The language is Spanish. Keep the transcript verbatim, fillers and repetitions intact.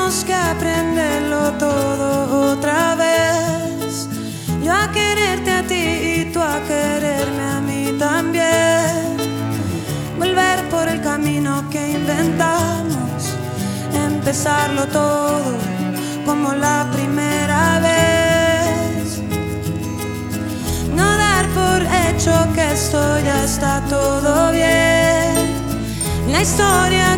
Tenemos que aprenderlo todo otra vez. Yo a quererte a ti y tú a quererme a mí también. Volver por el camino que inventamos, empezarlo todo como la primera vez. No dar por hecho que esto ya está todo bien. La historia